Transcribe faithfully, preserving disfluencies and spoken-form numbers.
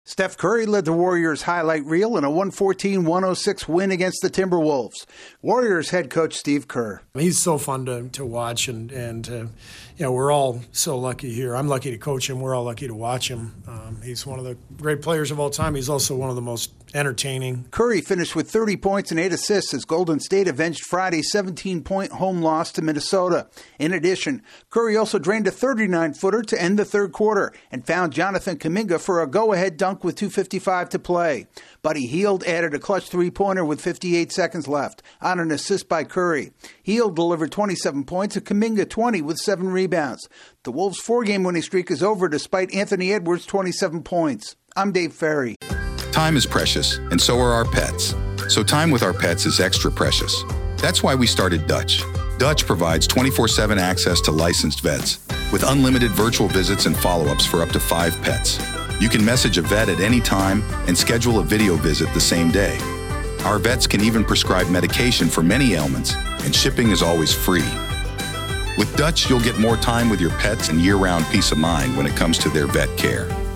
Steph Curry led the Warriors highlight reel in a one fourteen one oh six win against the Timberwolves. Warriors head coach Steve Kerr. He's so fun to, to watch, and, and uh, you know, we're all so lucky here. I'm lucky to coach him. We're all lucky to watch him. Um, he's one of the great players of all time. He's also one of the most entertaining. Curry finished with thirty points and eight assists as Golden State avenged Friday's seventeen-point home loss to Minnesota. In addition, Curry also drained a thirty-nine footer to end the third quarter and found Jonathan Kuminga for a go-ahead dunk with two fifty-five to play. Buddy Hield added a clutch three-pointer with fifty-eight seconds left on an assist by Curry. Hield delivered twenty-seven points and Kuminga twenty with seven rebounds. The Wolves' four-game winning streak is over despite Anthony Edwards' twenty-seven points. I'm Dave Ferry. Time is precious, and so are our pets. So time with our pets is extra precious. That's why we started Dutch. Dutch provides twenty-four seven access to licensed vets with unlimited virtual visits and follow-ups for up to five pets. You can message a vet at any time and schedule a video visit the same day. Our vets can even prescribe medication for many ailments, and shipping is always free. With Dutch, you'll get more time with your pets and year-round peace of mind when it comes to their vet care.